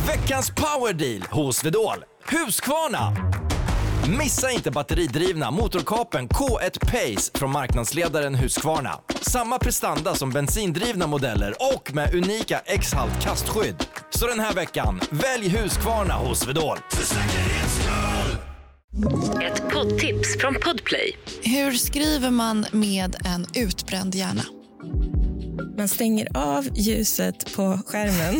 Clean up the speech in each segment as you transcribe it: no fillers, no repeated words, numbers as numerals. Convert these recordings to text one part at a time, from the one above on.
Veckans powerdeal hos Swedol. Husqvarna. Missa inte batteridrivna motorkapen K1 Pace från marknadsledaren Husqvarna. Samma prestanda som bensindrivna modeller och med unika X-halt kastskydd. Så den här veckan, välj Husqvarna hos Swedol. Ett poddtips från Podplay. Hur skriver man med en utbränd hjärna? Man stänger av ljuset på skärmen.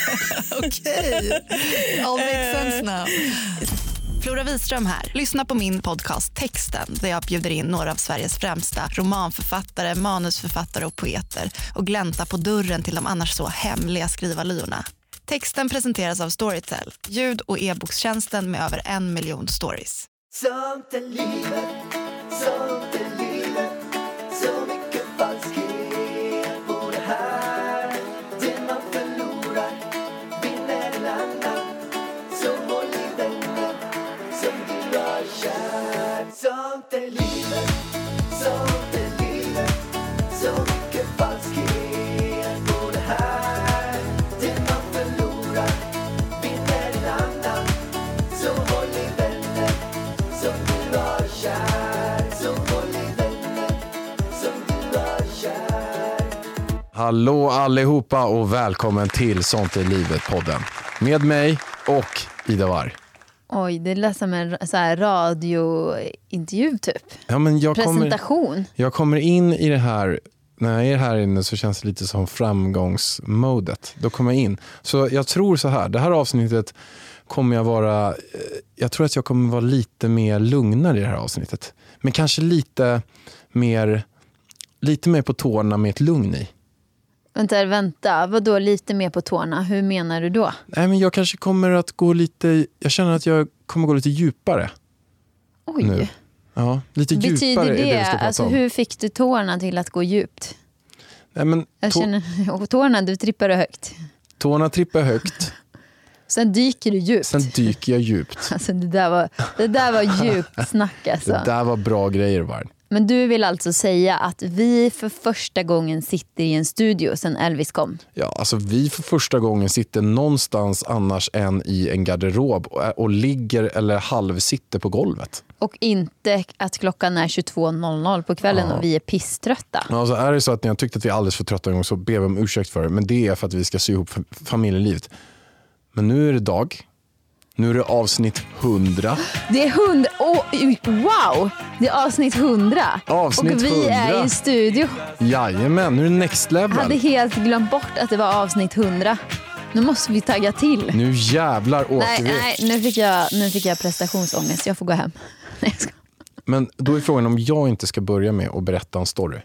Okej, all makes sense now. Flora Wiström här. Lyssna på min podcast Texten där jag bjuder in några av Sveriges främsta romanförfattare, manusförfattare och poeter och glänta på dörren till de annars så hemliga skrivarlyorna. Texten presenteras av Storytel, ljud- och e-bokstjänsten med över 1 miljon stories. Sånt är livet, sånt är livet, så mycket falskhet på det här. Det man förlorar vinner en annan, så håll i vänner som du har kär. Sånt är livet, sånt är livet, så mycket falskhet på det här. Det man förlorar vinner en annan, så håll i vänner som du har kär, som håll i vänner som du har kär. Hallå allihopa och välkommen till Sånt är livet-podden. Med mig och Ida Warg. Oj, det lät som en så här radiointervju typ. Ja, men Presentation. Jag kommer in i det här, när jag är här inne så känns det lite som framgångsmodet. Då kommer jag in. Så jag tror så här, det här avsnittet kommer jag vara, jag tror att jag kommer vara lite mer lugnare i det här avsnittet. Men kanske lite mer på tårna med ett lugn i. Vänta. Vadå lite mer på tårna? Hur menar du då? Nej, men jag kanske kommer att gå lite, jag känner att jag kommer gå lite djupare. Oj. Nu. Ja, lite djupare Betyder är det vi det, ska prata alltså om. hur fick du tårna till att gå djupt? Nej, men Jag känner, tårna, du trippar högt. tårna trippar högt, Sen dyker du djupt. sen dyker jag djupt. Alltså det där var djupt snack alltså. Det där var bra grejer, Varg. Men du vill alltså säga att vi för första gången sitter i en studio sen Elvis kom? Ja, alltså vi för första gången sitter någonstans annars än i en garderob och ligger eller halvsitter på golvet. Och inte att klockan är 22.00 på kvällen och vi är pisströtta. Ja, alltså är det så att ni har tyckt att vi är alldeles för trötta en gång så ber vi om ursäkt för det. Men det är för att vi ska sy ihop familjelivet. Men nu är det dag. Nu är det avsnitt 100. Det är 100. Wow! Det är avsnitt 100. Avsnitt och vi 100. är i studio. Jajamän, nu är det next level. Jag hade helt glömt bort att det var avsnitt 100. Nu måste vi tagga till. Nu jävlar åker vi. Nej, nu fick jag prestationsångest. Jag får gå hem. Nej, jag ska. Men då är frågan om jag inte ska börja med att berätta en story.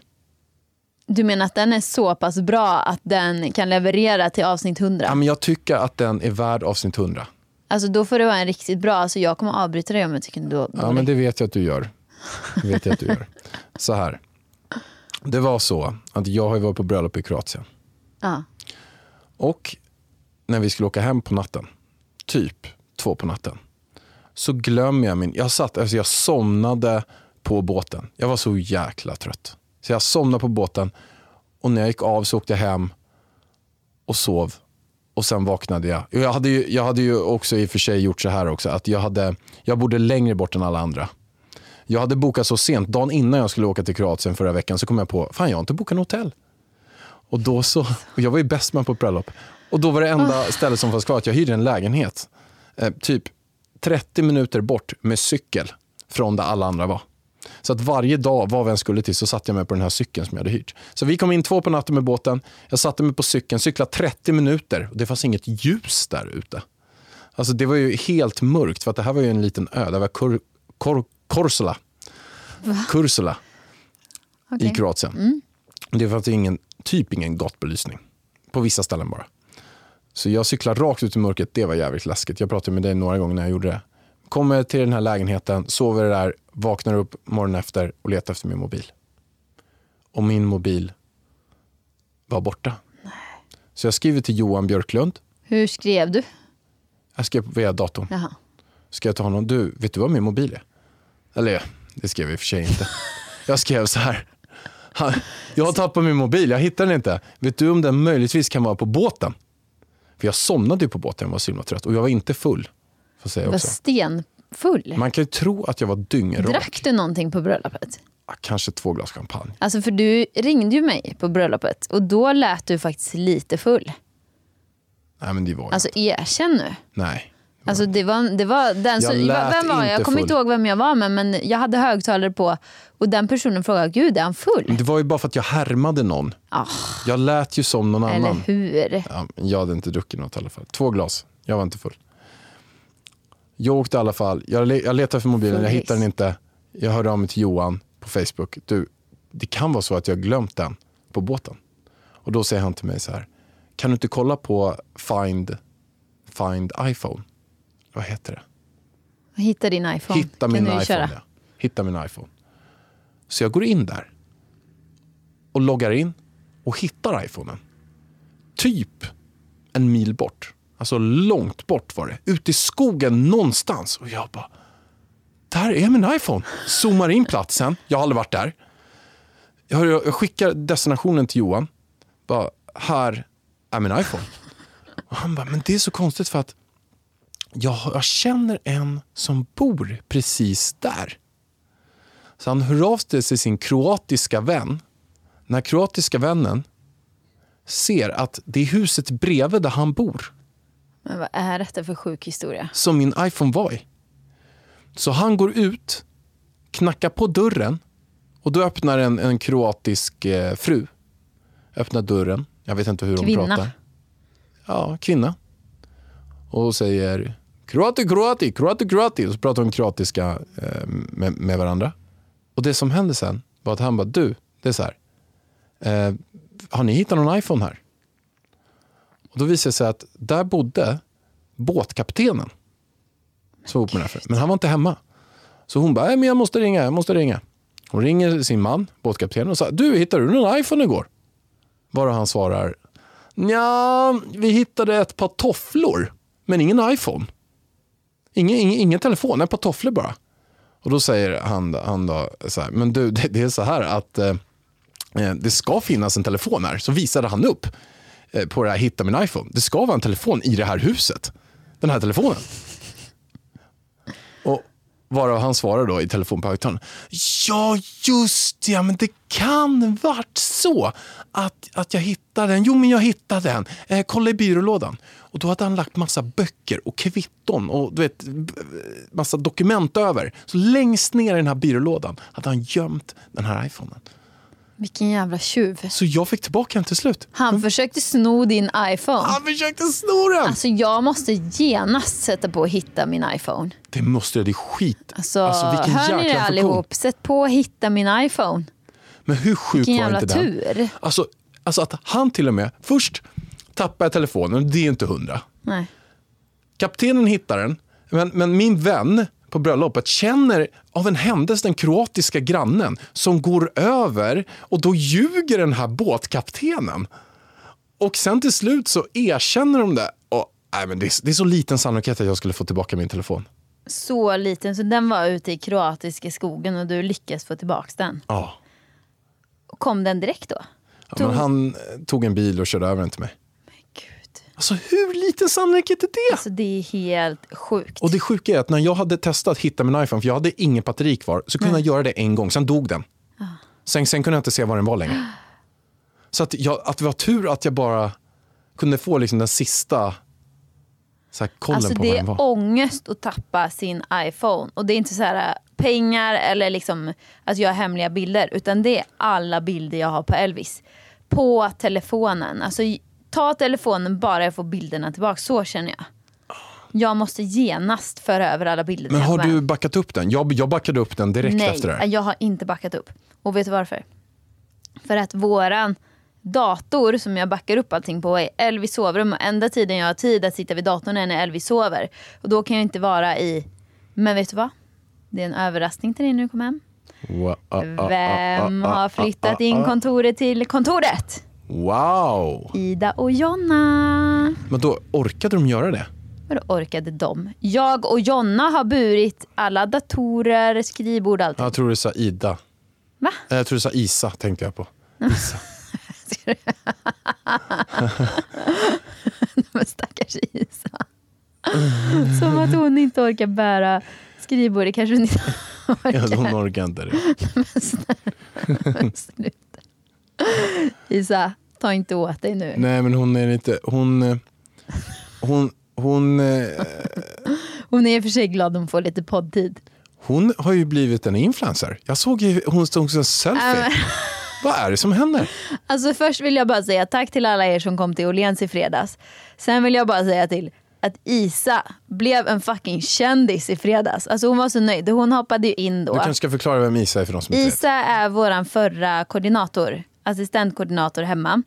Du menar att den är så pass bra att den kan leverera till avsnitt 100? Ja, men jag tycker att den är värd avsnitt 100. Alltså då får det vara en riktigt bra. Alltså jag kommer avbryta dig om jag tycker då. Ja, men det vet jag att du gör. Så här. Det var så att jag har varit på bröllop i Kroatien. Ja. Och när vi skulle åka hem på natten, typ 2 på natten, så glömmer jag jag somnade på båten. Jag var så jäkla trött. Så jag somnade på båten och när jag gick av så åkte jag hem och sov. Och sen vaknade jag. Jag hade ju också i och för sig gjort så här också. Att jag bodde längre bort än alla andra. Jag hade bokat så sent. Dagen innan jag skulle åka till Kroatien förra veckan så kom jag på, fan jag har inte bokat en hotell. Och jag var ju bäst man på ett bröllop. Och då var det enda stället som fanns kvar att jag hyrde en lägenhet. Typ 30 minuter bort med cykel från där alla andra var. Så att varje dag var vi än skulle till så satt jag med på den här cykeln som jag hade hyrt. Så vi kom in 2 på natten med båten. Jag satte mig på cykeln, cyklade 30 minuter. Och det fanns inget ljus där ute. Alltså det var ju helt mörkt för att det här var ju en liten ö. Det var Korsula. Kursula i Kroatien. Det fanns ingen gatubelysning. På vissa ställen bara. Så jag cyklade rakt ut i mörkret. Det var jävligt läskigt. Jag pratade med dig några gånger när jag gjorde det. Kommer till den här lägenheten, sover där, vaknar upp morgonen efter och letar efter min mobil. Och min mobil var borta. Nej. Så jag skriver till Johan Björklund. Hur skrev du? Jag skrev via datorn. Jaha. Ska jag ta honom? Du, vet du vad min mobil är? Eller det skrev jag i och för sig inte. Jag skrev så här. Jag har tappat min mobil, jag hittar den inte. Vet du om den möjligtvis kan vara på båten? För jag somnade ju på båten, jag var så himla trött. Och jag var inte full. Får säga Du var också. stenfull. Man kan ju tro att jag var dyngrak. Drack du någonting på bröllopet? Kanske 2 glas champagne. Alltså för du ringde ju mig på bröllopet och då lät du faktiskt lite full. Nej, men det var Alltså erkänn nu. Nej. Alltså det var den som, lät vem var jag? Jag inte kommer full. inte ihåg vem jag var med, men jag hade högtalare på och den personen frågade, gud är han full? Men det var ju bara för att jag härmade någon. Jag lät ju som någon Eller annan. hur? Ja, jag hade inte druckit något i alla fall. 2 glas, jag var inte full. Jag åkte i alla fall, jag letade för mobilen, jag hittade den inte. Jag hörde av mig till Johan på Facebook. Du, det kan vara så att jag glömt den på båten. Och då säger han till mig så här: kan du inte kolla på Find iPhone? Vad heter det? Hitta din iPhone. Hitta min kan du iPhone, köra? ja. Hitta min iPhone. Så jag går in där och loggar in och hittar iPhonen. Typ 1 mil bort. Alltså långt bort var det. Ute i skogen någonstans. Och jag bara, där är min iPhone. Zoomar in platsen. Jag har aldrig varit där. Jag skickar destinationen till Johan. Bara, här är min iPhone. Och han bara, men det är så konstigt för att jag känner en som bor precis där. Så han hör av sig till sin kroatiska vän. Den här kroatiska vännen ser att det är huset bredvid där han bor Men vad är detta för sjuk historia? som min iPhone var i. Så han går ut, knackar på dörren och då öppnar en kroatisk fru. Öppnar dörren. Jag vet inte hur de Kvinna. pratar. Ja, kvinna. Och säger kroati. Och så pratar de kroatiska med varandra. Och det som hände sen var att han bara, du, det är så här. Har ni hittat någon iPhone här? Och då visade det sig att där bodde båtkaptenen. Men han var inte hemma. Så hon bara, men jag måste ringa. Hon ringer sin man, båtkaptenen, och sa, du, hittade du någon iPhone igår? Varav han svarar, ja, vi hittade ett par tofflor, men ingen iPhone. Ingen telefon, ett par tofflor bara. Och då säger han då så här, men du, det är så här att det ska finnas en telefon här. Så visade han upp på det här, hitta min iPhone. Det ska vara en telefon i det här huset. Den här telefonen. Och varav han svarar då i telefon på högtalaren, ja just det, men det kan varit så att jag hittade den. Jo, men jag hittade den. Kolla i byrålådan. Och då hade han lagt massa böcker och kvitton och du vet, massa dokument över. Så längst ner i den här byrålådan hade han gömt den här iPhonen. Vilken jävla tjuv. Så jag fick tillbaka den till slut. Han försökte sno din iPhone. Han försökte sno den! Alltså jag måste genast sätta på hitta min iPhone. Det måste jag, det är skit. Alltså vilken hör ni det jäkla allihop? funktion. Sätt på hitta min iPhone. Men hur sjuk Vilken var jävla inte den? tur. Alltså att han till och med, först tappar jag telefonen, det är inte 100. Nej. Kaptenen hittar den, men min vän på bröllopet känner av en händelse den kroatiska grannen som går över och då ljuger den här båtkaptenen. Och sen till slut så erkänner de det. Och, nej, men det är så liten sannolikhet att jag skulle få tillbaka min telefon. Så liten, så den var ute i kroatiska skogen och du lyckas få tillbaka den. Ja. Kom den direkt då? Ja, men han tog en bil och körde över den till mig. Gud. Alltså hur liten sannolikhet är det? Alltså det är helt sjukt. Och det sjuka är att när jag hade testat att hitta min iPhone, för jag hade ingen batteri kvar, så kunde jag göra det en gång, sen dog den. Sen kunde jag inte se vad den var längre. Så att det var tur att jag bara kunde få liksom den sista så här, kollen Alltså på det vad den är var. ångest att tappa sin iPhone. Och det är inte så här pengar eller liksom att jag har hemliga bilder. Utan det är alla bilder jag har på Elvis. På telefonen. Alltså ta telefonen bara jag får bilderna tillbaka. Så känner jag. Jag måste genast föra över alla bilder. Men när jag har kommer du hem. backat upp den? Jag backade upp den direkt efter det här. Nej, jag har inte backat upp. Och vet du varför? För att våran dator som jag backar upp allting på är Elvis sovrum. Och enda tiden jag har tid att sitta vid datorn är när Elvis sover. Och då kan jag inte vara i... Men vet du vad? Det är en överraskning till dig när du kommer hem. Vem har flyttat in kontoret till kontoret? Wow! Ida och Jonna. Men då orkade de göra det? Vadå orkade de? Jag och Jonna har burit alla datorer, skrivbord, allting. Jag tror du sa Ida. Va? Jag tror du sa Isa, tänkte jag på. Isa. Men stackars Isa. Som att hon inte orkar bära skrivbordet. Kanske hon inte orkar. Ja, hon orkar inte det. Men sluta. Isa, ta inte åt dig nu. Nej, men hon är inte... Hon är i och för sig glad om hon får lite poddtid. Hon har ju blivit en influencer. Jag såg ju, hon stod som en selfie. Vad är det som händer? Alltså först vill jag bara säga tack till alla er som kom till Åhléns i fredags. Sen vill jag bara säga till att Isa blev en fucking kändis i fredags. Alltså hon var så nöjd. Hon hoppade ju in då. Du kanske ska förklara vem Isa är för de som inte vet. Isa är våran förra koordinator. Assistentkoordinator hemma.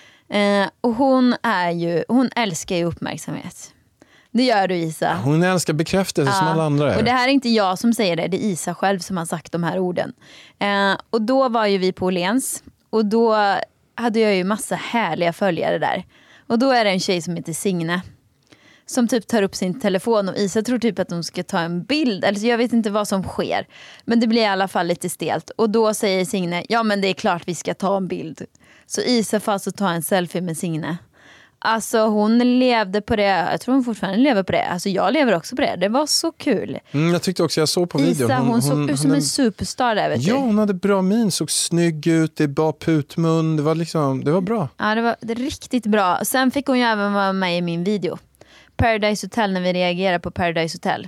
Och hon älskar ju uppmärksamhet. Det gör du, Isa. Hon älskar bekräftelse som alla andra är. Och det här är inte jag som säger det. Det är Isa själv som har sagt de här orden. Och då var ju vi på Åhléns. Och då hade jag ju massa härliga följare där. Och då är det en tjej som heter Signe. Som typ tar upp sin telefon. Och Isa tror typ att de ska ta en bild. Eller så jag vet inte vad som sker. Men det blir i alla fall lite stelt. Och då säger Signe, ja men det är klart vi ska ta en bild. Så Isa får alltså ta en selfie med Signe. Alltså hon levde på det. Jag tror hon fortfarande lever på det. Alltså jag lever också på det. Det var så kul. Jag tyckte också, jag såg på videon. Isa, hon såg ut som en superstar där, vet du. Ja, hon hade bra min. Såg snygg ut. Det var putmun. Det var bra. Ja, det var riktigt bra. Sen fick hon ju även vara med i min video. Paradise Hotel, när vi reagerar på Paradise Hotel.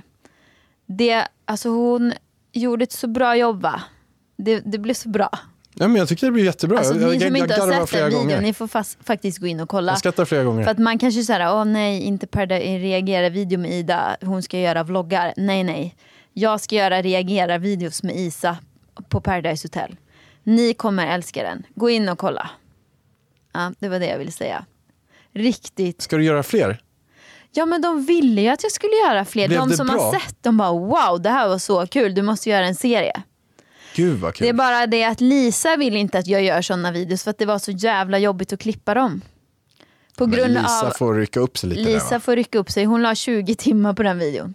Alltså hon gjorde ett så bra jobb, va? Det blev så bra. Ja, men jag tycker det blir jättebra. Alltså ni som inte har sett den videon, gånger. ni får faktiskt gå in och kolla. Jag skrattar flera gånger. För att man kanske säger, nej, inte reagera video med Ida. Hon ska göra vloggar. Nej. Jag ska göra reagera videos med Isa på Paradise Hotel. Ni kommer älska den. Gå in och kolla. Ja, det var det jag ville säga. Riktigt. Ska du göra fler? Ja, men de ville ju att jag skulle göra fler. Blev de det som bra? har sett, de bara, wow, det här var så kul. Du måste göra en serie. Gud vad kul. Det är bara det att Lisa vill inte att jag gör såna videos för att det var så jävla jobbigt att klippa dem. På grund Lisa av får rycka upp sig lite. Lisa får rycka upp sig. Hon la 20 timmar på den videon.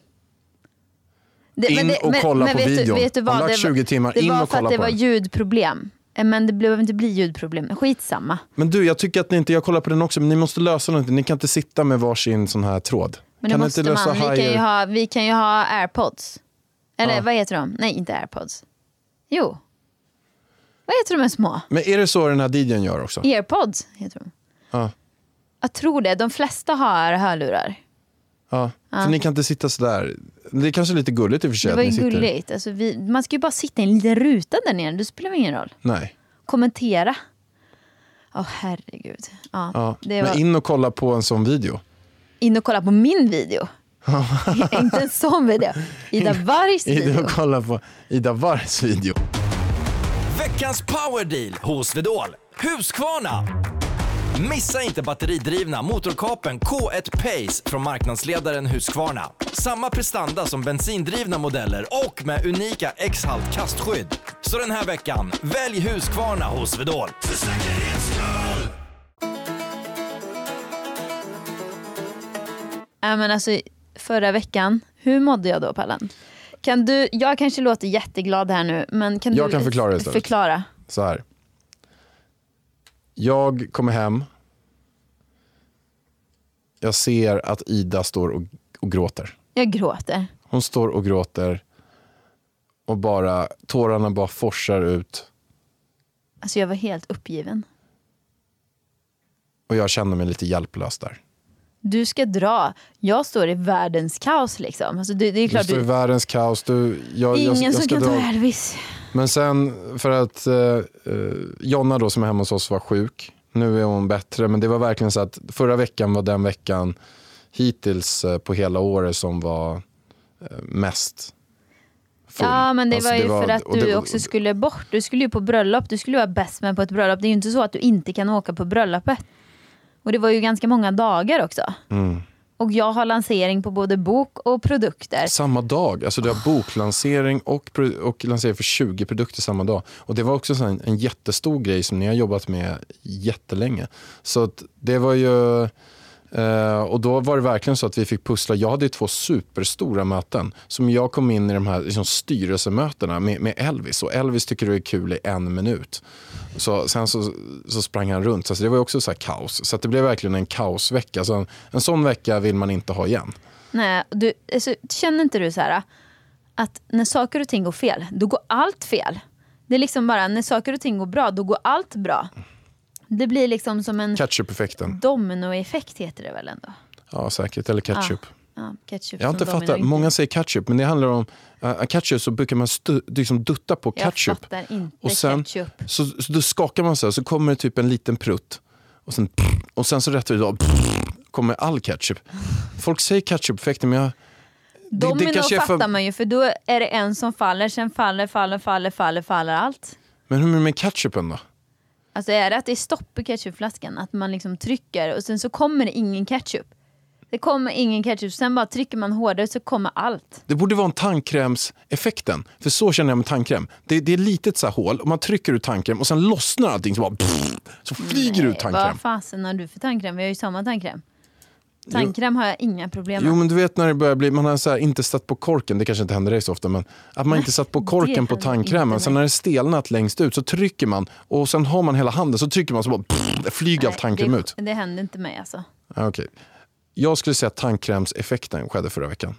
Kolla på videon. Vet du vad? Hon har lagt 20 timmar. Det In var och för kolla att det på var den. ljudproblem. Men det behöver inte bli ljudproblem. Skitsamma. Men du, jag tycker att ni inte, jag kollar på den också, men ni måste lösa något. Ni kan inte sitta med varsin sån här tråd. Men det kan måste inte lösa man. Vi kan ju ha AirPods. Eller vad heter de? Nej, inte AirPods. Jo. Vad heter de små? Men är det så den här DJn gör också? AirPods heter de. Ja. Jag tror det. De flesta har hörlurar. Ja. För ni kan inte sitta så där. Det är kanske lite gulligt i och för sig. Det var ju att ni sitter. gulligt. Alltså man ska ju bara sitta i en liten ruta där nere. Det spelar ingen roll. Nej. Kommentera. Herregud. Ja. Det var... Men in och kolla på en sån video. In och kolla på min video. Inte en sån video. Ida Wargs In video. och kolla på Ida Wargs video. Veckans powerdeal hos Vedol. Husqvarna. Missa inte batteridrivna motorkapeln K1 Pace från marknadsledaren Husqvarna. Samma prestanda som bensindrivna modeller och med unika X-halt kastskydd. Så den här veckan, välj Husqvarna hos Vedol. För säkerhets skull! Men alltså, förra veckan, hur mådde jag då, Pallan? Jag kanske låter jätteglad här nu, men kan Jag du kan förklara det förklara? Så här. Jag kommer hem. Jag ser att Ida står och gråter. Jag gråter. Hon står och gråter. Och tårarna bara forsar ut. Alltså jag var helt uppgiven. Och jag känner mig lite hjälplös där. Du ska dra. Jag står i världens kaos liksom. Alltså det är klart du står i världens kaos. Ingen som ska kan dra. ta Elvis. Men sen för att Jonna då som är hemma hos oss var sjuk. Nu är hon bättre. Men det var verkligen så att förra veckan var den veckan hittills på hela året som var mest full. Ja, men det Alltså, var ju för att du också skulle bort. Du skulle ju på bröllop. Du skulle vara bäst med på ett bröllop. Det är ju inte så att du inte kan åka på bröllopet. Och det var ju ganska många dagar också. Mm. Och jag har lansering på både bok och produkter. Samma dag. Alltså du har boklansering och lansering för 20 produkter samma dag. Och det var också en jättestor grej som ni har jobbat med jättelänge. Så att det var ju Och då var det verkligen så att vi fick pussla. Jag hade 2 superstora möten som jag kom in i de här liksom, styrelsemötena med Elvis. Och Elvis tycker det är kul i 1 minut. Sen så sprang han runt. Så det var också så här kaos. Så att det blev verkligen en kaosvecka. Så en sån vecka vill man inte ha igen. Nej, alltså, känner inte du så här att när saker och ting går fel, då går allt fel? Det är liksom bara, när saker och ting går bra, då går allt bra. Det blir liksom som en ketchup-effekten. Dominoeffekt heter det väl ändå? Ja, säkert. Eller ketchup. Ja, ketchup. Jag har inte fattat. Många säger ketchup, men det handlar om ketchup, så brukar man liksom dutta på ketchup. Jag fattar inte och sen, ketchup. Så då skakar man så kommer det typ en liten prutt. Och sen så rätt idag kommer all ketchup. Folk säger ketchup-effekten, men jag... Domino fattar man ju, för då är det en som faller, sen faller allt. Men hur är det med ketchupen då? Alltså är det att det är stopp i ketchupflaskan, att man liksom trycker och sen så kommer det ingen ketchup. Det kommer ingen ketchup, sen bara trycker man hårdare så kommer allt. Det borde vara en tandkrämseffekten, för så känner jag med tandkräm. Det är ett litet så här hål och man trycker ut tandkräm och sen lossnar allting så flyger ut tandkräm. Vad fasen har du för tandkräm? Vi har ju samma tandkräm. Tandkräm har jag inga problem med. Jo, men du vet när det börjar bli, man har så här inte satt på korken, det kanske inte händer dig så ofta, men att man inte satt på korken på tandkrämen, sen när det stelnat längst ut så trycker man och sen har man hela handen så trycker man så bara flyger all tandkräm ut. Det händer inte mig alltså. Okej. Jag skulle säga att tandkrämseffekten skedde förra veckan.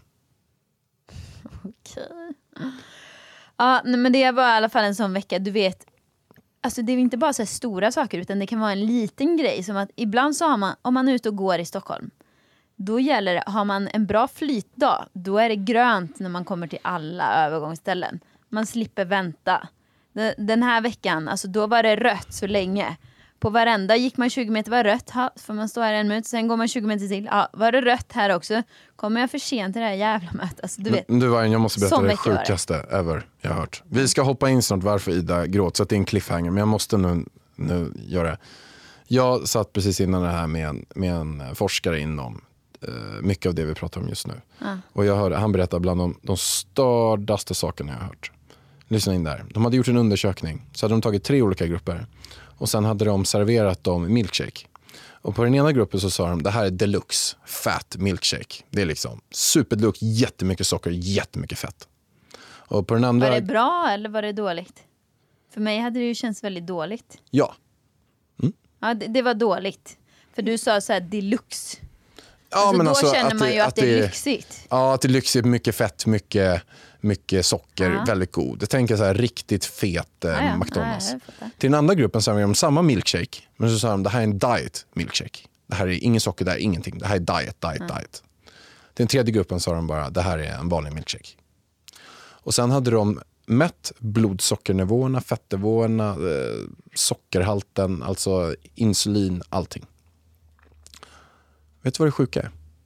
Okej. Ja, men det var i alla fall en sån vecka, du vet. Alltså det är inte bara så här stora saker, utan det kan vara en liten grej, som att ibland så har man, om man är ute och går i Stockholm, då gäller det, har man en bra flytdag, då är det grönt när man kommer till alla övergångsställen. Man slipper vänta. Den här veckan, alltså då var det rött så länge. På varenda gick man 20 meter, var rött, får man stå här 1 minut, sen går man 20 meter till. Ja, var det rött här också? Kommer jag för sent till det här jävla mötet? Alltså, du vet. Du Vargen, jag måste berätta det sjukaste ever jag har hört. Vi ska hoppa in snart varför Ida gråt, så att det är en cliffhanger, men jag måste nu göra det. Jag satt precis innan det här med en forskare inom mycket av det vi pratar om just nu. Och jag hörde, han berättade bland de stördaste sakerna jag har hört. Lyssna in där. De hade gjort en undersökning, så hade de tagit 3 olika grupper. Och sen hade de serverat dem milkshake. Och på den ena gruppen så sa de, det här är deluxe fat milkshake. Det är liksom superdeluxe, jättemycket socker, jättemycket fett. Och på den andra... Var det bra eller var det dåligt? För mig hade det ju känts väldigt dåligt. Ja. Ja, det var dåligt. För du sa så här deluxe. Ja, alltså, men då alltså, känner man ju att det är lyxigt. Ja, att det är lyxigt, mycket fett, mycket socker, väldigt god. Jag tänker så här riktigt fet McDonalds. Till den andra gruppen sa de samma milkshake, men så sa de, det här är en diet milkshake. Det här är ingen socker, det här är ingenting. Det här är diet. Till den tredje gruppen sa de bara, det här är en vanlig milkshake. Och sen hade de mätt blodsockernivåerna, fettnivåerna, sockerhalten, alltså insulin, allting. Vet du vad det sjuka är?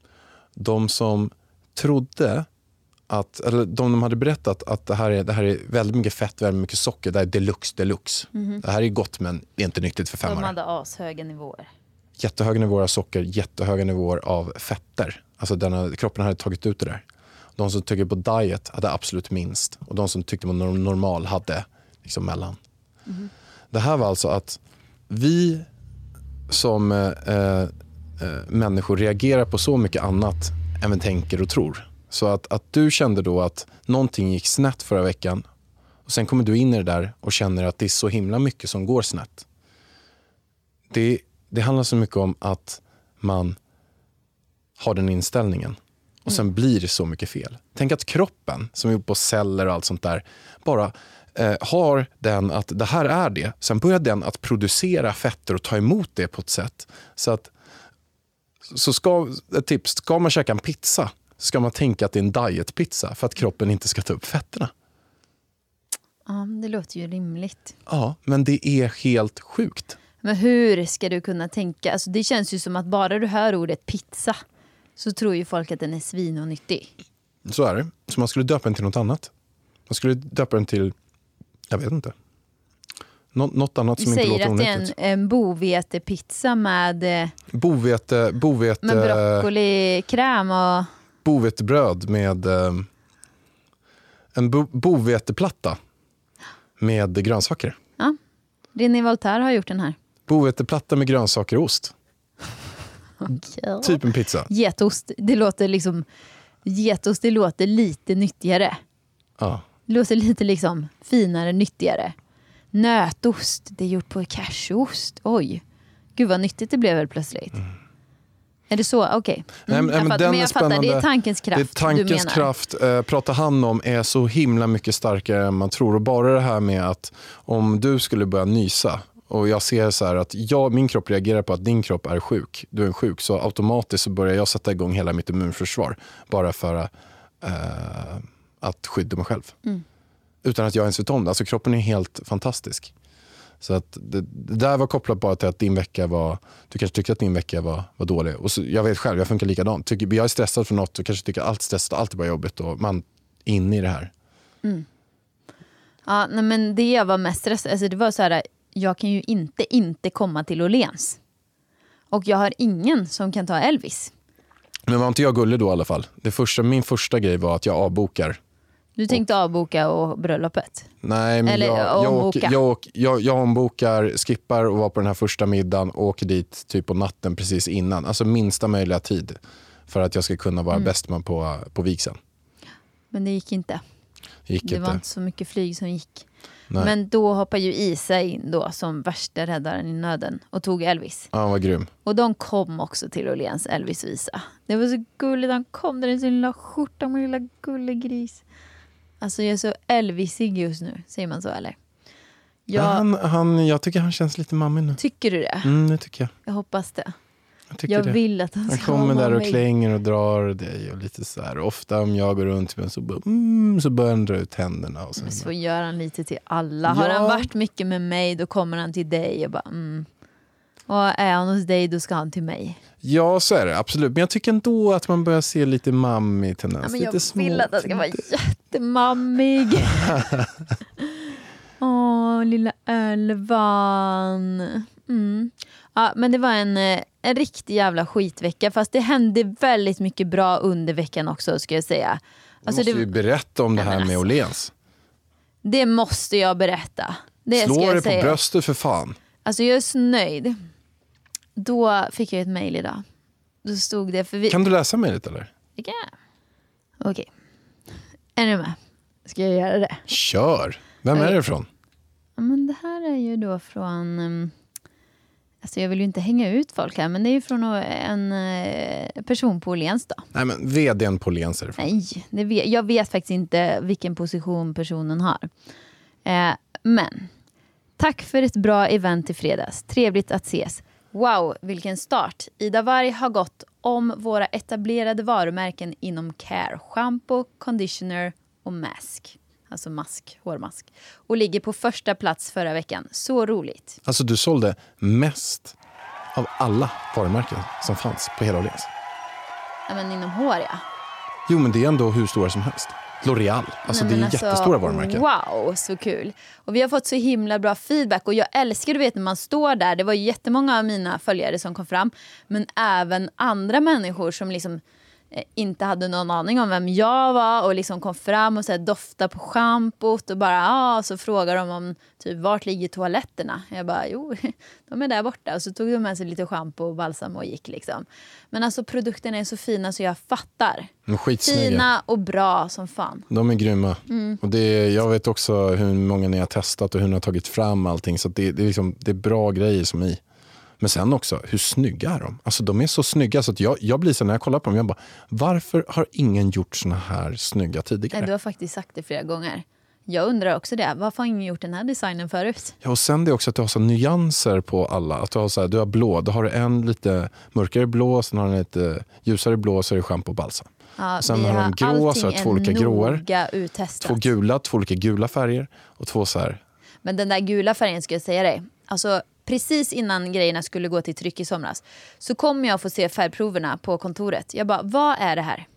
De som trodde att, eller de hade berättat att det här är väldigt mycket fett, väldigt mycket socker, det här är deluxe. Det här är gott, men det är inte nyttigt för 5-are. De hade ashöga nivåer. Jättehöga nivåer av socker, jättehöga nivåer av fetter. Alltså kroppen hade tagit ut det där. De som tycker på diet hade absolut minst. Och de som tyckte på normal hade liksom mellan. Det här var alltså att vi som människor reagerar på så mycket annat än vi tänker och tror. Så att du kände då att någonting gick snett förra veckan, och sen kommer du in i det där och känner att det är så himla mycket som går snett. Det handlar så mycket om att man har den inställningen och sen blir det så mycket fel. Tänk att kroppen som är gjord på celler och allt sånt där bara har den att det här är det. Sen börjar den att producera fetter och ta emot det på ett sätt så att ett tips, ska man käka en pizza ska man tänka att det är en dietpizza för att kroppen inte ska ta upp fetterna. Ja, det låter ju rimligt. Ja, men det är helt sjukt. Men hur ska du kunna tänka? Alltså det känns ju som att bara du hör ordet pizza så tror ju folk att den är svin och nyttig. Så är det. Så man skulle döpa den till något annat. Man skulle döpa den till, jag vet inte. Något annat som inte låter onyttigt. Vi säger att det är en bovetepizza med bovete med broccolikräm och bovetebröd med en boveteplatta med grönsaker. Ja, René Voltaire har gjort den här. Boveteplatta med grönsaker och ost. Ja. Typ en pizza. Getost, det låter liksom... Getost, det låter lite nyttigare. Ja. Det låter lite liksom finare, nyttigare. Nötost, det är gjort på cashewost. Oj, gud vad nyttigt det blev väl plötsligt. Är det så? Okej. Men den men jag är fattar, det är spännande. tankens kraft. Det är tankens du menar. kraft. Pratar han om är så himla mycket starkare än man tror. Och bara det här med att om du skulle börja nysa och jag ser så här att min kropp reagerar på att din kropp är sjuk. Du är sjuk, så automatiskt så börjar jag sätta igång hela mitt immunförsvar bara för att skydda mig själv. Utan att jag ens vet om det. Alltså kroppen är helt fantastisk. Så att det där var kopplat bara till att din vecka var... Du kanske tycker att din vecka var dålig. Och så, jag vet själv, jag funkar likadant. Jag är stressad för något och kanske tycker att allt stressat och allt är bara jobbigt. Och man är inne i det här. Ja, nej, men det jag var mest stressad... Alltså det var så här, jag kan ju inte komma till Åhléns. Och jag har ingen som kan ta Elvis. Men var inte jag gullig då i alla fall? Min första grej var att jag avbokar. Du tänkte avboka och bröllopet? Nej, men jag ombokar, skippar och var på den här första middagen och åker dit typ på natten precis innan. Alltså minsta möjliga tid för att jag ska kunna vara bästman på vigseln. Men det gick inte. Det var inte så mycket flyg som gick. Nej. Men då hoppade ju Isa in då som värsta räddaren i nöden och tog Elvis. Ja, han var grym. Och de kom också till Åhléns Elvis-visa. Det var så gulligt, de kom där i sin lilla skjorta med lilla gullegris. Alltså jag är så Elvisig just nu, säger man så eller? Jag tycker han känns lite mammig nu. Tycker du det? Det tycker jag. Jag hoppas det. Jag vill att han ska kommer där och mammig. klänger och drar dig och lite så här. Ofta om jag går runt med så börjar han dra ut händerna. Och Så gör han lite till alla. Har han varit mycket med mig, då kommer han till dig och bara Och är han hos dig, då ska han till mig. Ja, så är det. Absolut. Men jag tycker ändå att man börjar se lite mammig tendens. Ja, men lite jag vill att han ska vara jättemammig. Lilla Ölvan. Ja, men det var en riktig jävla skitvecka. Fast det hände väldigt mycket bra under veckan också, ska jag säga. Alltså, du måste ju berätta om det här med Åhléns. Det måste jag berätta. Det Slå ska jag dig säga. på bröstet för fan. Alltså jag är så nöjd. Då fick jag ett mejl idag. Då stod det Kan du läsa mejlet eller? Ja. Okej. Är ni med? Ska jag göra det? Kör. Vem är det ifrån? Ja, men det här är ju då från... Alltså jag vill ju inte hänga ut folk här, men det är ju från en person på Åhléns då. Nej, men vdn på Åhléns är det från. Nej, jag vet faktiskt inte vilken position personen har. Men tack för ett bra event i fredags. Trevligt att ses. Wow, vilken start. Ida Warg har gått om våra etablerade varumärken inom care. Shampoo, conditioner och mask. Alltså hårmask. Och ligger på första plats förra veckan. Så roligt. Alltså du sålde mest av alla varumärken som fanns på hela Åhléns. Ja, men inom hår, ja. Jo, men det är ändå hur stora som helst. L'Oreal, alltså det är jättestora varumärken. Wow, så kul. Och vi har fått så himla bra feedback. Och jag älskar, du vet, när man står där. Det var ju jättemånga av mina följare som kom fram. Men även andra människor som liksom inte hade någon aning om vem jag var. Och liksom kom fram och så här, doftade på schampot. Och bara, så frågar de om typ, vart ligger toaletterna? Jag bara, jo, de är där borta. Och så tog de med sig lite schampo och balsam och gick liksom. Men alltså produkterna är så fina så jag fattar. Fina och bra som fan. De är grymma. Och jag vet också hur många ni har testat och hur ni har tagit fram allting. Så det är bra grejer som i. Men sen också, hur snygga är de? Alltså de är så snygga så att jag blir så när jag kollar på dem. Jag bara, varför har ingen gjort såna här snygga tidigare? Nej, du har faktiskt sagt det flera gånger. Jag undrar också det. Varför har ingen gjort den här designen förut? Ja, och sen det är också att du har så nyanser på alla. Att du har så här, du har blå. Då har du en lite mörkare blå, sen har du lite ljusare blå, så är det shampoo och balsam. Ja, sen har du en grå, så har du två olika gråor. Uttestat. Två gula, två olika gula färger. Och två så här. Men den där gula färgen ska jag säga dig. Alltså precis innan grejerna skulle gå till tryck i somras så kommer jag få se färgproverna på kontoret. Jag bara, vad är det här?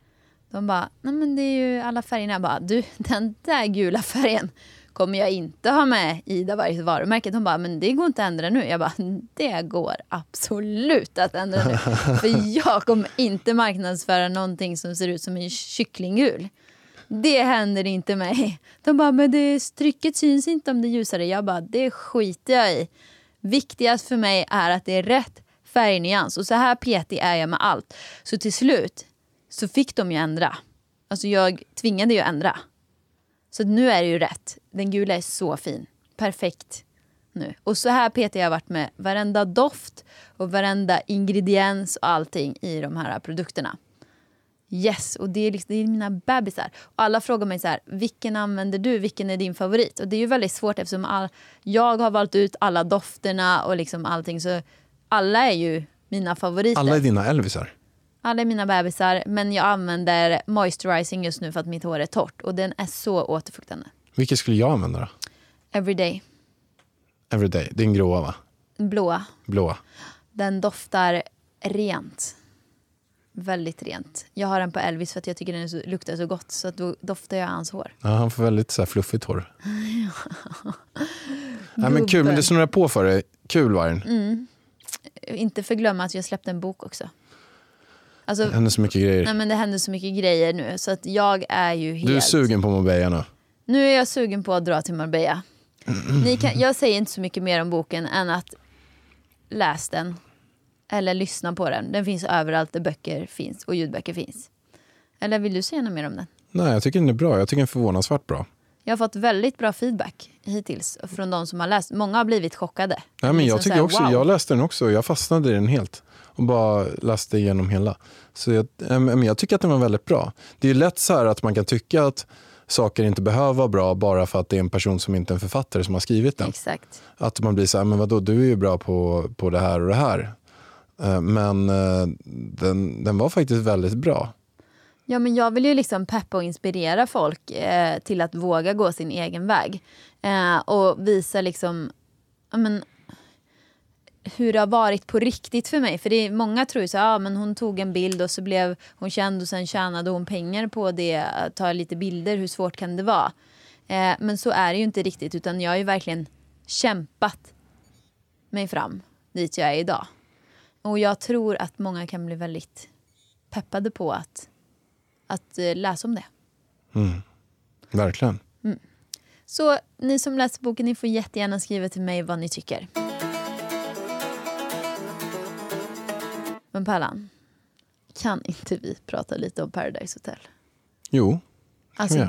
De bara, nej men det är ju alla färgerna. Jag bara, du, den där gula färgen kommer jag inte ha med i Ida Wargs varumärke. De bara, men det går inte att ändra nu. Jag bara, det går absolut att ändra nu. För jag kommer inte marknadsföra någonting som ser ut som en kycklinggul. Det händer inte mig. De bara, men trycket syns inte om det är ljusare. Jag bara, det skiter jag i. Viktigast för mig är att det är rätt färgnyans. Och så här petig är jag med allt. Så till slut så fick de ju ändra. Alltså jag tvingade ju ändra. Så nu är det ju rätt. Den gula är så fin. Perfekt nu. Och så här petig jag har varit med varenda doft och varenda ingrediens och allting i de här produkterna. Yes, och det är mina bebisar. Och alla frågar mig så här, vilken använder du? Vilken är din favorit? Och det är ju väldigt svårt eftersom jag har valt ut alla dofterna och liksom allting. Så alla är ju mina favoriter. Alla är dina Elvisar? Alla är mina bebisar, men jag använder moisturizing just nu för att mitt hår är torrt. Och den är så återfuktande. Vilken skulle jag använda då? Everyday. Everyday, det är en gråa va? Blåa. Den doftar rent. Väldigt rent. Jag har den på Elvis för att jag tycker den luktar så gott. Så att då doftar jag hans hår. Ja, han får väldigt så här fluffigt hår. Nej, men kul, men det snurrar på för dig. Kul var den. Inte förglömma att jag släppte en bok också. Alltså, Det händer så mycket grejer. Nej, men det händer så mycket grejer nu. Så att jag är ju helt... Du är sugen på Marbella nu? Nu är jag sugen på att dra till Marbella. Jag säger inte så mycket mer om boken än att läs den. Eller lyssna på den. Den finns överallt där böcker finns och ljudböcker finns. Eller vill du säga något mer om den? Nej, jag tycker den är bra. Jag tycker den är förvånansvärt bra. Jag har fått väldigt bra feedback hittills från de som har läst. Många har blivit chockade. Nej, men jag liksom tycker också, wow. jag läste den också. Jag fastnade i den helt. Och bara läste igenom hela. Så jag tycker att den var väldigt bra. Det är lätt så här att man kan tycka att saker inte behöver vara bra bara för att det är en person som inte är en författare som har skrivit den. Exakt. Att man blir så här, men vadå, du är ju bra på det här och det här. Men den var faktiskt väldigt bra. Ja, men jag vill ju liksom peppa och inspirera folk till att våga gå sin egen väg. Och visa liksom hur det har varit på riktigt för mig. För många tror ju så men hon tog en bild och så blev hon känd och sen tjänade hon pengar på det. Ta lite bilder, hur svårt kan det vara? Men så är det ju inte riktigt, utan jag har ju verkligen kämpat mig fram dit jag är idag. Och jag tror att många kan bli väldigt peppade på att läsa om det. Verkligen. Så ni som läser boken, ni får jättegärna skriva till mig vad ni tycker. Men Pallan, kan inte vi prata lite om Paradise Hotel? Jo. Alltså,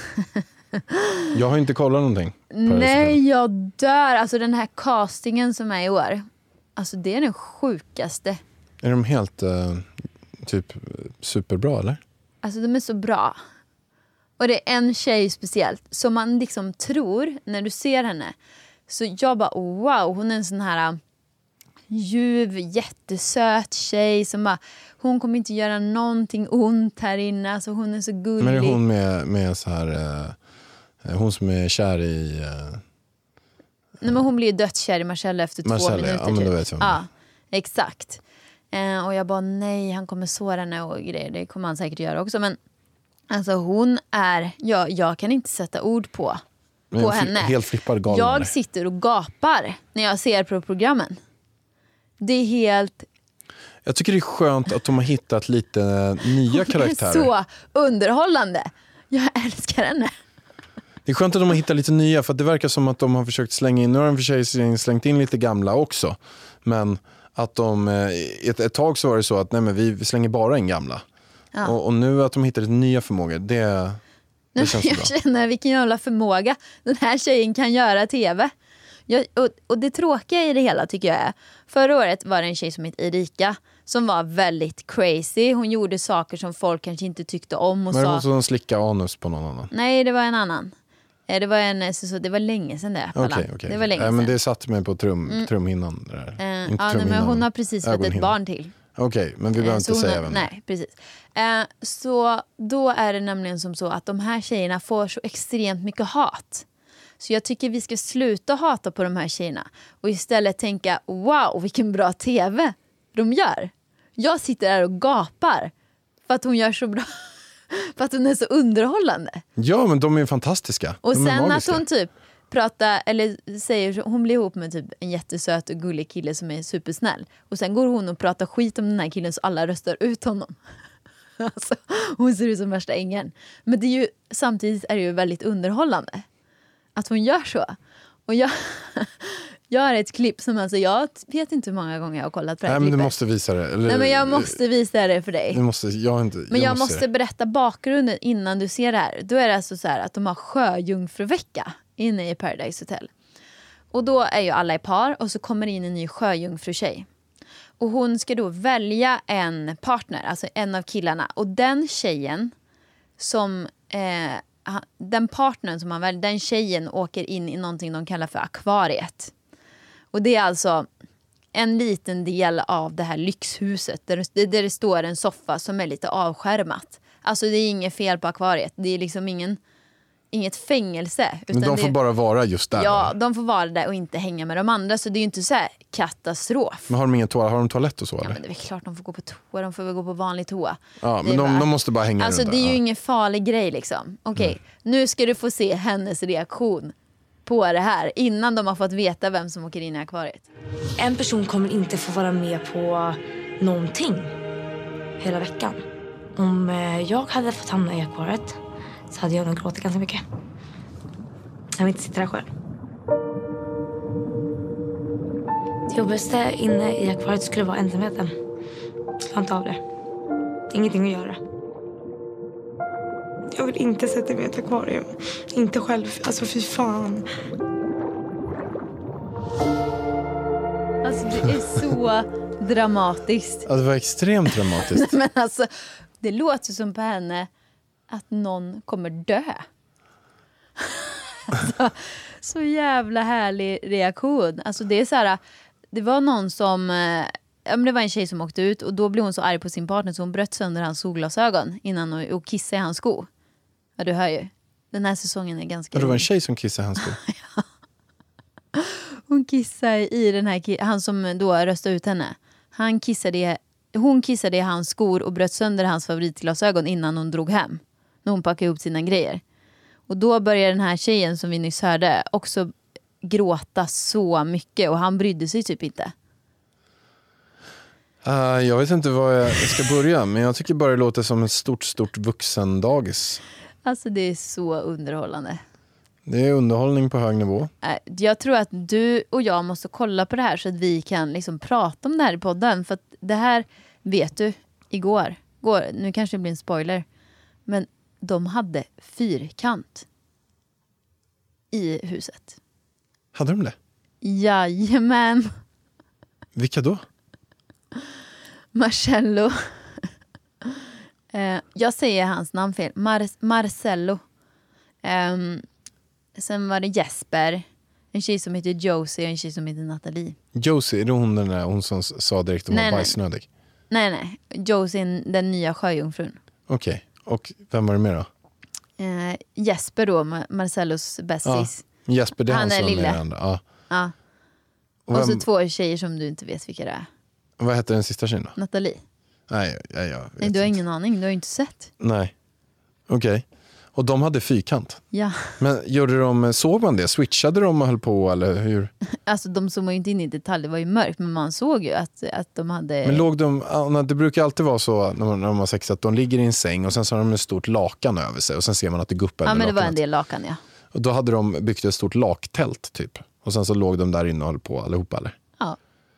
Jag har inte kollat någonting. Nej, jag dör. Alltså den här castingen som är i år. Alltså det är den sjukaste. Är de helt typ superbra eller? Alltså de är så bra. Och det är en tjej speciellt som man liksom tror när du ser henne. Så jag bara wow, hon är en sån här ljuv, jättesöt tjej som bara, hon kommer inte göra någonting ont här inne. Alltså hon är så gullig. Men är hon med så här hon som är kär i Nej, men hon blir ju dödskär i Marcella efter 2 minuter. Ja, men då vet jag. Ja, exakt. Och jag bara nej, han kommer såra henne och grejer. Det kommer han säkert göra också. Men alltså hon är, jag kan inte sätta ord på henne. Helt flippad galen. Jag sitter och gapar när jag ser på programmen. Det är helt... Jag tycker det är skönt att de har hittat lite nya karaktärer. Det är så underhållande. Jag älskar henne. Det är skönt att de har hittat lite nya, för att det verkar som att de har försökt slänga in, nu har de för sig slängt in lite gamla också. Men att de, ett tag så var det så att nej, men vi slänger bara in gamla. Ja. Och nu att de hittar lite nya förmågor, det känns bra. Jag känner vilken jävla förmåga den här tjejen kan göra tv. Och det tråkiga i det hela tycker jag är, förra året var det en tjej som heter Erika som var väldigt crazy. Hon gjorde saker som folk kanske inte tyckte om. Och men hon som slickade anus på någon annan? Nej, det var en annan. Det var länge sedan det. Okay. Det var länge sedan. Men det satt mig på trumhinnan. Men hon har precis fått ett barn till. Okej, men vi behöver inte säga vem. Nej, precis. Så då är det nämligen som så att de här tjejerna får så extremt mycket hat. Så jag tycker vi ska sluta hata på de här tjejerna och istället tänka wow, vilken bra tv de gör. Jag sitter där och gapar för att hon gör så bra, för att hon är så underhållande. Ja, men de är fantastiska. Och sen att hon typ pratar, eller säger, hon blir ihop med typ en jättesöt och gullig kille som är supersnäll. Och sen går hon och pratar skit om den här killen så alla röstar ut honom. Alltså, hon ser ut som värsta ängeln. Men det är ju, samtidigt är det ju väldigt underhållande att hon gör så. Och Jag har ett klipp som alltså, jag vet inte hur många gånger jag har kollat på det här Nej, men klippet. du måste visa det. Eller, Nej, men jag måste visa det för dig. Jag måste berätta bakgrunden innan du ser det här. Då är det alltså så här att de har sjöjungfruvecka inne i Paradise Hotel. Och då är ju alla i par och så kommer in en ny sjöjungfrutjej. Och hon ska då välja en partner, alltså en av killarna. Och den tjejen som... den partnern som man väljer, den tjejen åker in i någonting de kallar för akvariet. Och det är alltså en liten del av det här lyxhuset där det står en soffa som är lite avskärmat. Alltså det är inget fel på akvariet. Det är liksom inget fängelse. Men de får bara vara just där? Ja, de får vara där och inte hänga med de andra. Så det är ju inte så här katastrof. Men har de ingen har de toalett och så? Ja, eller? men det är klart de får gå på toa. De får väl gå på vanlig toa. Ja, men de måste bara hänga alltså, runt det är ju där. ingen farlig grej liksom. Okej, nu ska du få se hennes reaktion på det här innan de har fått veta vem som åker in i akvariet. En person kommer inte få vara med på någonting hela veckan. Om jag hade fått hamna i akvariet så hade jag nog gråtit ganska mycket. Jag vill inte sitta där själv. Det jobbigaste inne i akvariet skulle vara ensamheten. Jag inte av det. Ingenting att göra. Jag vill inte sätta mig i ett akvarium. Inte själv. Alltså fy fan. Alltså det är så dramatiskt. Ja, det var extremt dramatiskt. Men alltså, det låter som på henne att någon kommer dö. Alltså, så jävla härlig reaktion. Alltså det är så här, det var någon som, det var en tjej som åkte ut och då blev hon så arg på sin partner så hon bröt sönder hans solglasögon innan och kissade i hans sko. Ja, du hör ju. Den här säsongen är ganska... Det var en tjej som kissade i hans sko? Ja. Hon kissade i den här... Han som då röstade ut henne. Hon kissade i hans skor och bröt sönder hans favoritglasögon innan hon drog hem. När hon packade ihop sina grejer. Och då började den här tjejen som vi nyss hörde också gråta så mycket. Och han brydde sig typ inte. Jag vet inte var jag ska börja. Men jag tycker bara det låter som ett stort vuxendagis. Alltså det är så underhållande. Det är underhållning på hög nivå. Jag tror att du och jag måste kolla på det här så att vi kan liksom prata om det här i podden. För att det här vet du igår. Nu kanske det blir en spoiler. Men de hade fyrkant i huset. Hade de det? Jajamän. Vilka då? Marcello. Jag säger hans namn fel. Marcello. Sen var det Jesper. En tjej som heter Josie och en tjej som heter Nathalie. Josie, är det hon som sa direkt att hon var bajsnödig? Nej. Josie, den nya sjöjungfrun. Okej. Och vem var det mer då? Jesper då, Marcellos bästis. Ja, Jesper, det är han som lille. är den andra. Ja. Och så två tjejer som du inte vet vilka det är. Vad heter den sista tjejen då? Nathalie. Nej, jag vet du har ingen aning, du har inte sett. Nej. Okej. Och de hade fyrkant? Ja. Men såg man det? Switchade de och höll på eller hur? Alltså de såg man ju inte in i detalj, det var ju mörkt. Men man såg ju att de hade... Men låg de, det brukar alltid vara så när de har sex att de ligger i en säng och sen så har de ett stort lakan över sig och sen ser man att det guppar. Ja, men det var en del lakan, ja. Och då hade de byggt ett stort laktält typ. Och sen så låg de där inne och höll på allihopa eller? Ja.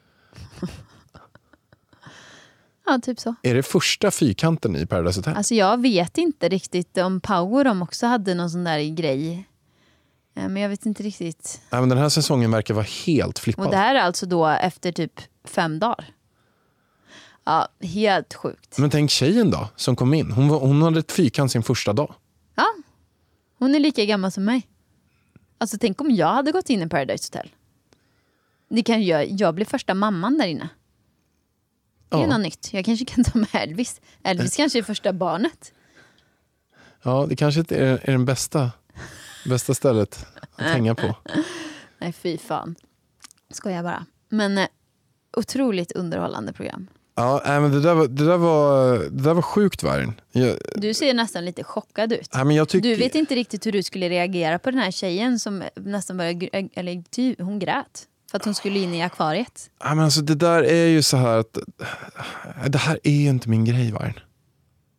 Ja, typ så. Är det första fyrkanten i Paradise Hotel? Alltså jag vet inte riktigt om Power de också hade någon sån där grej. Men jag vet inte riktigt. Nej, men den här säsongen verkar vara helt flippad. Och det här är alltså då efter typ 5 dagar. Ja, helt sjukt. Men tänk tjejen då, som kom in. Hon hade ett fyrkant sin första dag. Ja, hon är lika gammal som mig. Alltså tänk om jag hade gått in i Paradise Hotel. Det kan jag blir första mamman där inne. Det är ju något nytt. Jag kanske kan ta med Elvis. Elvis kanske är första barnet. Ja, det kanske inte är den bästa stället att hänga på. Nej, fy fan. Skojar bara. Men otroligt underhållande program. Ja, men det där var sjukt värn. Du ser nästan lite chockad ut. Ja, men Du vet inte riktigt hur du skulle reagera på den här tjejen som nästan började... hon grät. För att hon skulle in i akvariet. Ja, men alltså det där är ju så här att det här är inte min grej, Varn.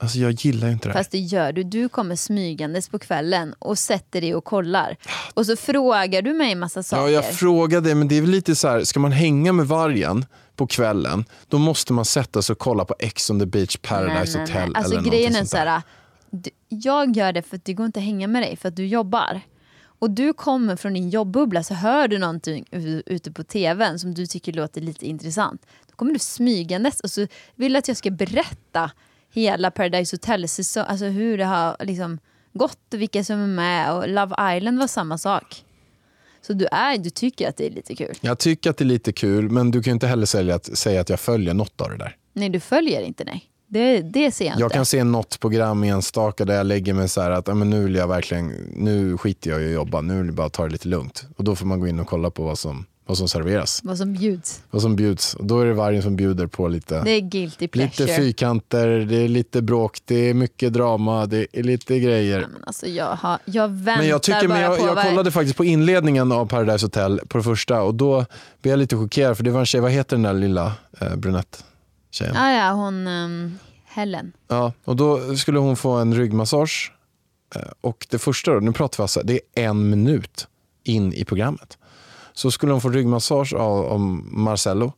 Alltså jag gillar ju inte det här. Fast det gör du. Du kommer smygandes på kvällen och sätter dig och kollar. Och så frågar du mig en massa saker. Ja, jag frågade, men det är väl lite så här, ska man hänga med vargen på kvällen, då måste man sätta sig och kolla på Ex on the Beach, Paradise Hotel. Alltså eller grejen är sånt där. så här, jag gör det för att det går inte att hänga med dig för att du jobbar. Och du kommer från din jobbbubbla, så hör du någonting ute på tvn som du tycker låter lite intressant. Då kommer du smygandes och så vill att jag ska berätta hela Paradise Hotel, alltså hur det har liksom gått och vilka som är med, och Love Island var samma sak. Så du tycker att det är lite kul. Jag tycker att det är lite kul, men du kan inte heller säga att jag följer något av det där. Nej, du följer inte, nej. Det ser jag inte. Jag kan se något program enstaka där jag lägger mig så här att men nu vill jag verkligen, nu skiter jag i att jobba, nu vill jag bara ta det lite lugnt. Och då får man gå in och kolla på vad som serveras. Vad som bjuds. Vad som bjuds. Och då är det vargen som bjuder på lite... Det är guilty pleasure. Lite fyrkanter, det är lite bråk, det är mycket drama, det är lite grejer. Ja, men alltså jag väntar men jag tycker, bara på... Jag kollade faktiskt på inledningen av Paradise Hotel på det första, och då blev jag lite chockerad, för det var en tjej, vad heter den där lilla brunett-tjejen? Ja, hon... Helen. Ja, och då skulle hon få en ryggmassage, och det första då, nu pratar vi alltså, det är 1 minut in i programmet. Så skulle hon få ryggmassage av Marcello,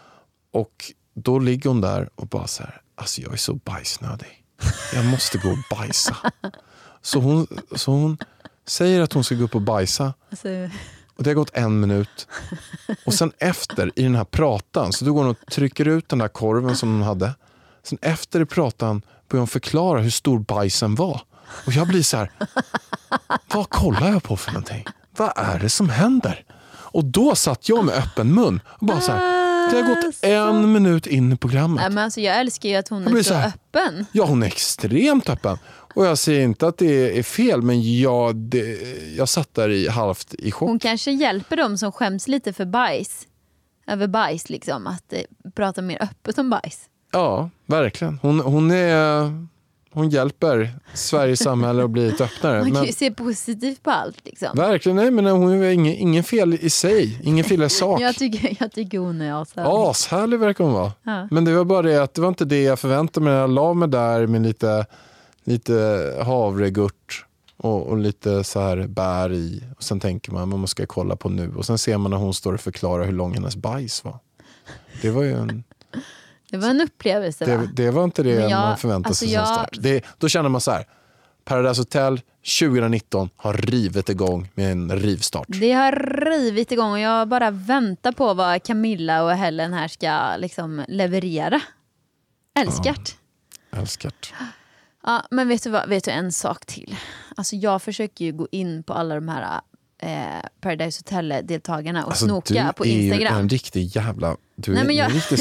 och då ligger hon där och bara så här, alltså jag är så bajsnödig. Jag måste gå och bajsa. Så hon säger att hon ska gå upp och bajsa. Alltså... Och det har gått 1 minut. Och sen efter, i den här pratan, så då går hon och trycker ut den där korven som hon hade. Sen efter i pratan börjar hon förklara hur stor bajsen var. Och jag blir så här, vad kollar jag på för någonting? Vad är det som händer? Och då satt jag med öppen mun och bara så här, det har gått 1 minut in i programmet. Nej, men alltså jag älskar ju att hon är så öppen. Ja, hon är extremt öppen. Och jag säger inte att det är fel, men jag satt där halvt i chock. Hon kanske hjälper dem som skäms lite för bajs. Över bajs liksom, att prata mer öppet om bajs. Ja, verkligen. Hon hjälper Sveriges samhälle att bli lite öppnare. Man kan ju se positivt på allt liksom. Verkligen, nej, men hon är ingen fel i sig. Ingen fel i sak. jag tycker hon är ashärlig. Ashärlig verkar hon vara. Ja. Men det var bara det att det var inte det jag förväntade mig. Jag la mig där med lite havregurt och lite så här bär i. Och sen tänker man måste kolla på nu. Och sen ser man när hon står och förklarar hur lång hennes bajs var. Det var ju Det var en upplevelse. Det var inte det man förväntade sig som start. Då känner man så här, Paradise Hotel 2019 har rivit igång med en rivstart. Det har rivit igång och jag bara väntar på vad Camilla och Helen här ska liksom leverera. Älskart. Ja, älskart. Ja, men vet du en sak till? Alltså jag försöker ju gå in på alla de här Paradise Hotel-deltagarna och snoka på Instagram. Du är ju en riktig jävla... Du är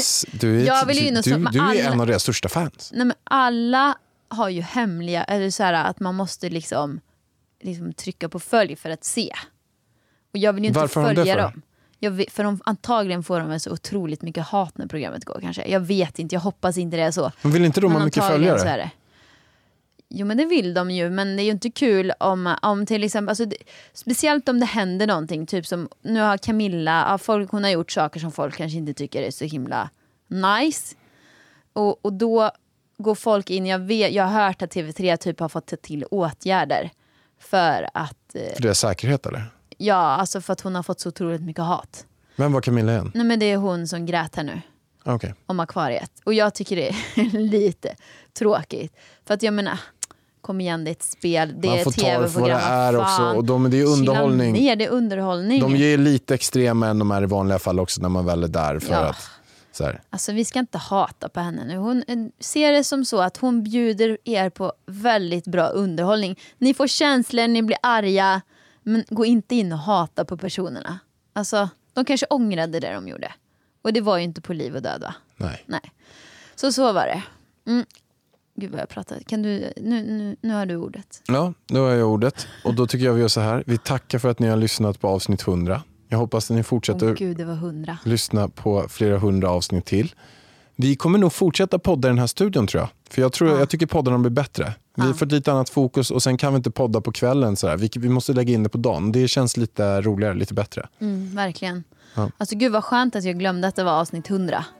en av deras största fans. Nej, men alla har ju hemliga... Eller så här, att man måste liksom trycka på följ för att se. Och jag vill ju inte Varför följa dem. För antagligen får de väl så otroligt mycket hat när programmet går kanske. Jag vet inte, jag hoppas inte det är så. Men vill inte de ha mycket följare? Så är det. Jo, men det vill de ju, men det är ju inte kul om till exempel, alltså speciellt om det händer någonting, typ som nu har Camilla, hon har gjort saker som folk kanske inte tycker är så himla nice, och då går folk in, jag har hört att TV3 typ har fått till åtgärder för att... För det är säkerhet eller? Ja, alltså för att hon har fått så otroligt mycket hat. Vem var Camilla igen? Nej, men det är hon som grät här nu. Okay. Om akvariet. Och jag tycker det är lite tråkigt. För att jag menar, kom igen, det är ett spel, det är tv-program. Man får ta det för vad det är också. Och det är underhållning. Nej, det är underhållning. De är lite extrema än de är i vanliga fall också när man väl är där. För att, så här. Alltså vi ska inte hata på henne nu. Hon ser det som så att hon bjuder er på väldigt bra underhållning. Ni får känslor, ni blir arga. Men gå inte in och hata på personerna. Alltså, de kanske ångrade det de gjorde. Och det var ju inte på liv och död, va? Nej. Så var det. Gud vad jag pratar. Kan du, nu har du ordet. Ja, nu har jag ordet. Och då tycker jag vi gör så här. Vi tackar för att ni har lyssnat på avsnitt 100. Jag hoppas att ni fortsätter Gud, det var 100. Lyssna på flera 100 avsnitt till. Vi kommer nog fortsätta podda i den här studion tror jag. För jag tycker poddarna blir bättre. Vi har fått lite annat fokus och sen kan vi inte podda på kvällen. Så här. Vi måste lägga in det på dagen. Det känns lite roligare, lite bättre. Verkligen. Ja. Alltså gud vad skönt att jag glömde att det var avsnitt 100.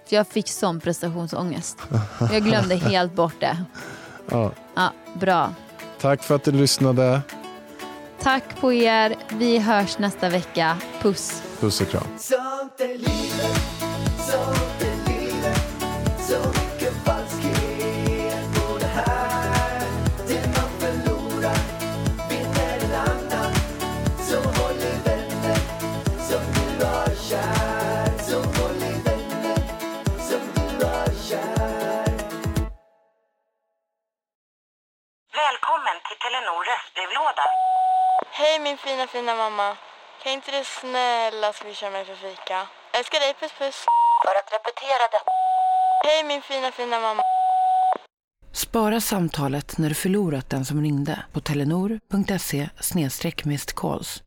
För jag fick sån prestationsångest. Jag glömde helt bort det. Ja. Ja, bra. Tack för att du lyssnade. Tack på er. Vi hörs nästa vecka. Puss. Puss och kram. Sånt är livet, sånt är livet. Så mycket falskhet på det här. Det man förlorar vinner en annan. Så håll i vänner som du har kär. Så håll i vänner som du har kär. Välkommen till Telenor röstbrevlåda. Hej min fina mamma. Kan inte du snälla swisha mig för fika? Älskar dig, puss puss. För att repetera det. Hej min fina mamma. Spara samtalet när du förlorat den som ringde på telenor.se/missed calls.